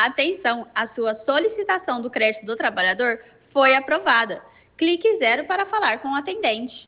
Atenção, a sua solicitação do crédito do trabalhador foi aprovada. Clique zero para falar com o atendente.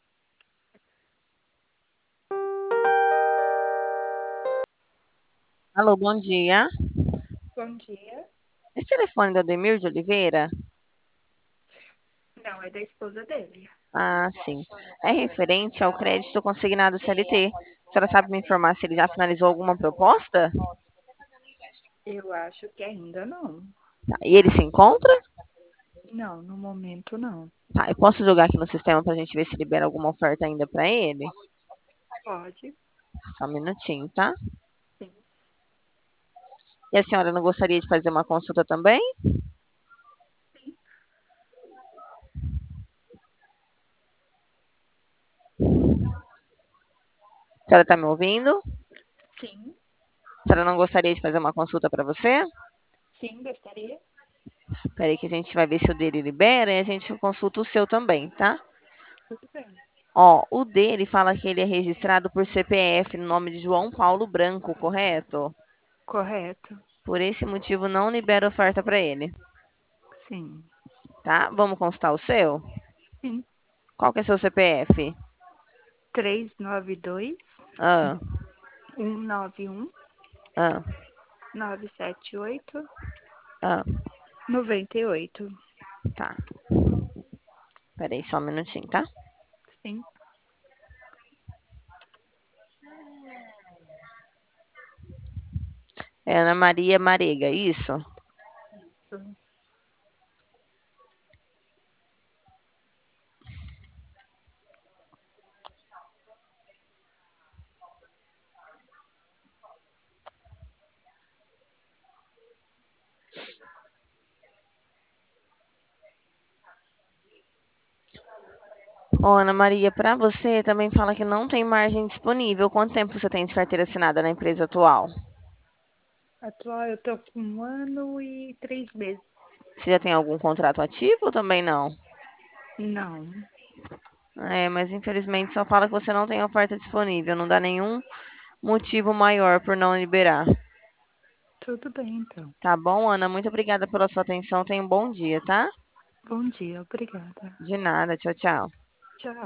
Alô, bom dia. Bom dia. Esse telefone da Ademir de Oliveira? Não, é da esposa dele. Ah, sim. É referente ao crédito consignado CLT. A senhora sabe me informar se ele já finalizou alguma proposta? Eu acho que ainda não. Tá. E ele se encontra? Não, no momento não. Tá, eu posso jogar aqui no sistema para a gente ver se libera alguma oferta ainda para ele? Pode? Só um minutinho, tá? Sim. E a senhora não gostaria de fazer uma consulta também? Sim. A senhora está me ouvindo? A Sim. senhora não gostaria de fazer uma consulta para você? Sim, gostaria. Peraí que a gente vai ver se o dele libera e a gente consulta o seu também, tá? Tudo bem. Ó, o dele fala que ele é registrado por CPF no nome de João Paulo Branco, correto? Correto. Por esse motivo, não libera oferta para ele, Sim. tá? Vamos constar o seu? Sim. Qual que é seu CPF? 392 Ah, 191 ah, 978 ah, 98. tá. Peraí só um minutinho, tá? Sim. É Ana Maria Marega, isso? Isso. Ô, Ana Maria, para você também fala que não tem margem disponível. Quanto tempo você tem de carteira assinada na empresa atual? Atual, eu tô com 1 ano e 3 meses. Você já tem algum contrato ativo ou também não? Não. É, mas infelizmente só fala que você não tem oferta disponível, não dá nenhum motivo maior por não liberar. Tudo bem, então. Tá bom, Ana? Muito obrigada pela sua atenção. Tenha um bom dia, tá? Bom dia, obrigada. De nada. Tchau, tchau. Tchau.